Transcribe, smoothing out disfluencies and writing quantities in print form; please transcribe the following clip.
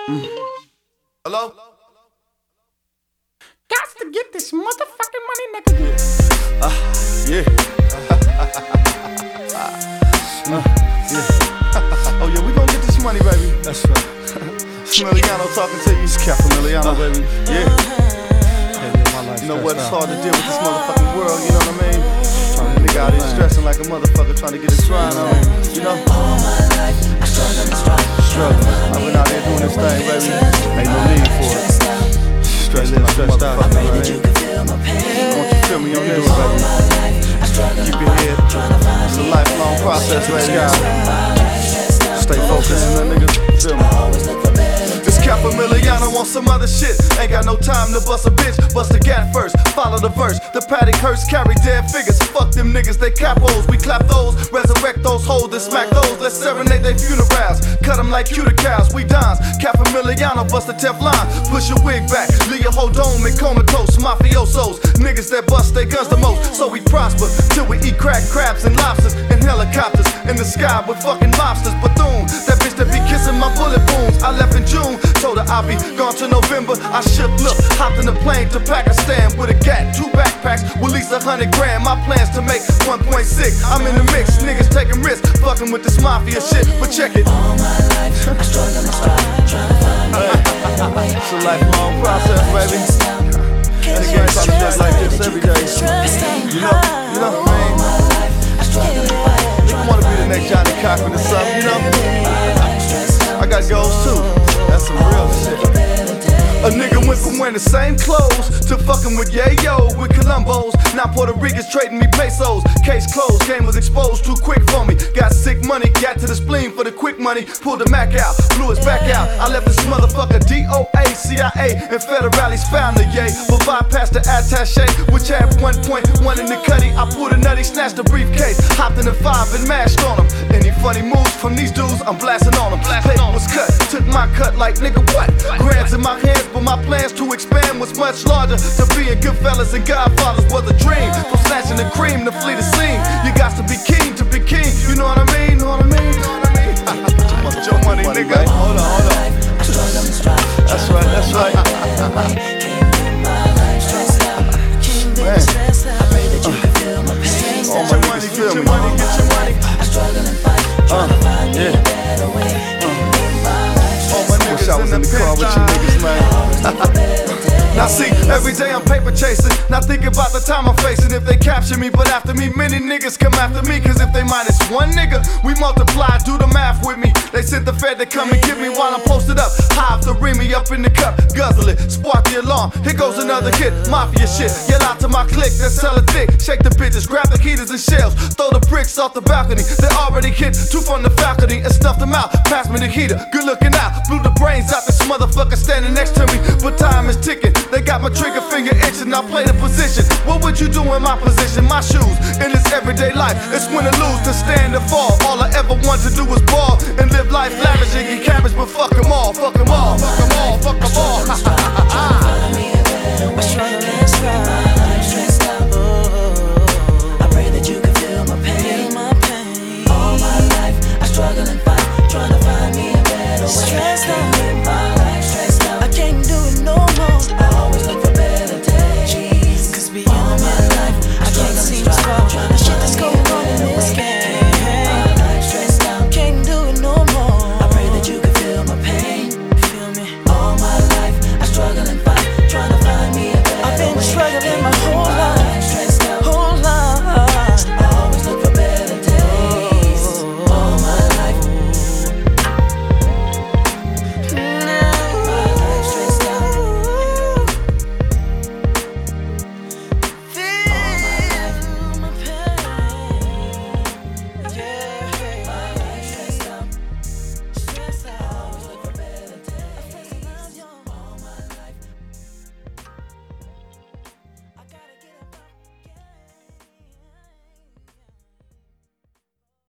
Hello? Got to get this motherfucking money, nigga. Yeah. Oh yeah, we gon' get this money, baby. That's right. Smiliano talking to you. It's Capamiliano, baby. Yeah. You know what? It's hard to deal with this motherfucking world. You know what I mean? Nigga out here stressing like a motherfucker trying to get his grind on. You know? All my life, I struggling. I've been out there doing this thing, baby. Ain't no need for it. Stressed out, I pray that you right? can feel my pain. Won't you feel me on this, baby? Keep your head. It's a lifelong process, baby. Stay focused, nigga. Feel me? This Capamiliano on some other shit. Ain't got no time to bust a bitch. Bust a gat first, follow the verse. The paddock hearse carry dead figures. Fuck them niggas, they capos. We clap those, resurrect those, hold and smack those. Let's serenade they funerals. Cut them like cuter cows, we dons. Capamiliano bust a Teflon. Push your wig back, leave your whole dome in comatose. Mafiosos, niggas that bust their guns the most. So we prosper till we eat crack crabs and lobsters. In helicopters, in the sky with fucking lobsters. Bethune, that bitch that be kissing my bullet wounds. I left in June, told her I'll be gone till November. I shook, look, hopped in the plane to Pakistan with a gat, 2 backpacks with at least 100 grand. My plans to make 1.6. I'm in the mix, niggas taking risks, fucking with this mafia shit. But check it. All my life, I struggle and strive, trying to find me a better way. It's a lifelong process, baby. And the game probably does like this every day. You know what I mean? You wanna be the next Johnny Cochran or something, you know? I got goals too. That's some real shit. A nigga went from wearing the same clothes to fucking with Yayo, with Colombos. Now Puerto Ricans trading me pesos. Case closed, game was exposed too quick for me. Got sick money, got to the spleen for the quick money. Pulled the Mac out, blew his back out. I left this motherfucker DOA, CIA, and federales found the yay. But bypassed the attache, which had 1.1 in the cutty. I pulled a nutty, snatched the briefcase, hopped in the 5 and mashed on him. Any funny moves from these dudes, I'm blasting on them. Paper was cut, took my cut like nigga what? Grabs in my hands, but my plans to expand was much larger. To being Goodfellas and Godfathers was a dream. From snatching the cream to flee the scene, you got to be king to be king. You know what I mean? Know what I mean? Know what I mean? Want your money, nigga? Hold on. That's right. All my money, feel me? Get your money. I struggle and fight, trying to find me a better way. Wish I was in the car with you niggas, man. Now see, every day I'm paper chasing. Now think about the time I'm facing. If they capture me, but after me, many niggas come after me. Cause if they minus one nigga, we multiply, do the math with me. They sent the fed to come and get me while I'm posted up. Hive the Remy up in the cup, guzzle it, spark the alarm. Here goes another kid, mafia shit. Yell out to my clique, that's hella thick. Shake the bitches, grab the heaters and shells. Throw the bricks off the balcony. They already hit 2 from the faculty and stuffed them out. Pass me the heater, good looking out. Blew the brains out this motherfucker standing next to me. But time is ticking. They got my trigger finger itching, I play the position. What would you do in my position? My shoes, in this everyday life, it's win or lose, to stand or fall. All I ever want to do is ball and live life lavish and get cabbage, but fuck them all, fuck them all, fuck them all, fuck them all. I struggle and strive, stressed out. I pray that you can feel my pain. All my life, I struggle and fight, trying to find me a better way. Stressed out.